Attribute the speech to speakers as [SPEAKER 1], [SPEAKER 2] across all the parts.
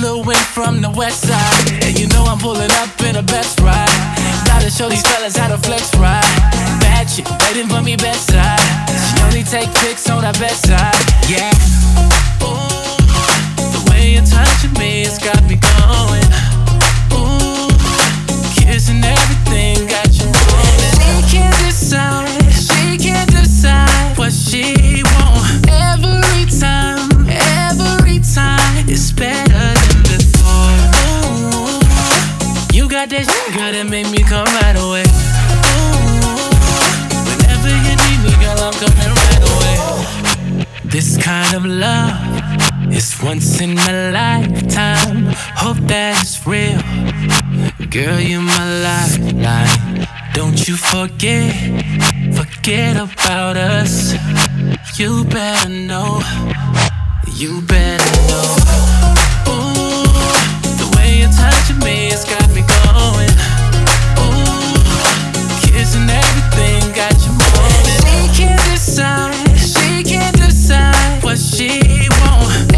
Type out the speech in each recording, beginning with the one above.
[SPEAKER 1] Lil Wayne from the west side, and you know I'm pulling up in a best ride. Gotta show these fellas how to flex ride. Bad chick waiting for me bedside. She only take pics on her bedside. Yeah. Ooh, the way you're touching me, it's got me going. Ooh, kissing everything, got you moving. She can't decide what she want. Every time, it's better than before. Ooh, you got that shit, girl, that make me come right away. Ooh, whenever you need me, girl, I'm coming right away. This kind of love is once in a lifetime. Hope that it's real. Girl, you're my lifeline. Don't you forget about us. You better know. You better know. Ooh, the way you're touching me, it's got me going. Ooh, kissing everything, got you moving. She can't decide what she want.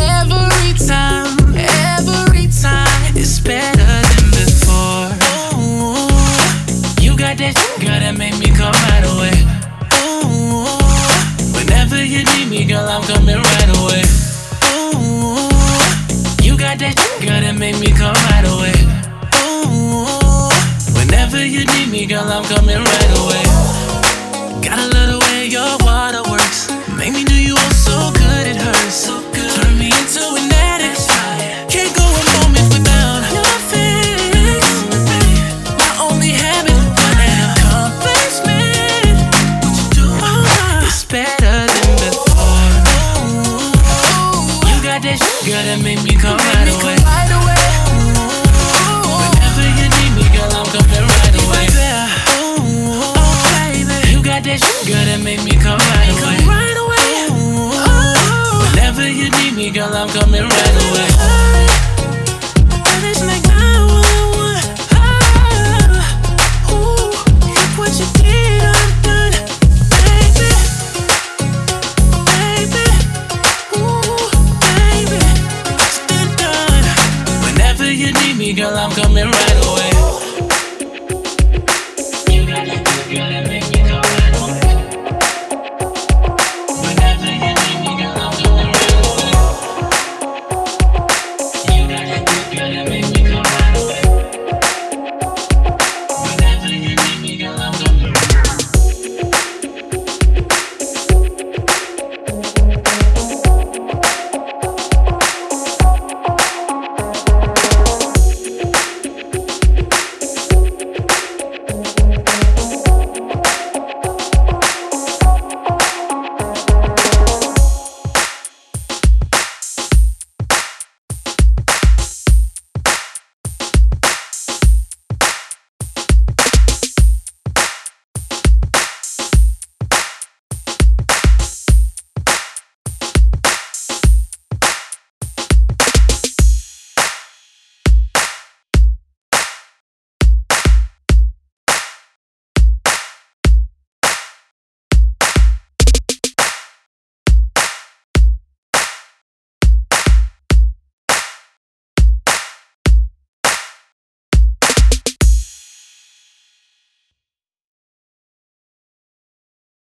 [SPEAKER 1] Every time, it's better than before. Ooh, you got that shit, girl, that make me come right away. Ooh, whenever you need me, girl, I'm coming right away. Ooh, you got that shit, girl, that make me come right away. Ooh, whenever you need me, girl, I'm coming right away. Gotta love the way your water works. Make me do you all so good, it hurts. Turn me into an addict. Can't go a moment without your face. My only habit, but now complex me. What you do, it's better than before. Ooh, you got that shit, girl, that make me come right away. Whenever you need me, girl, I'm coming right away. Ooh, baby, you got that shit, girl, that make me come right away. Whenever you need me, girl, I'm coming right away. Whenever you need me, girl, I'm coming right away.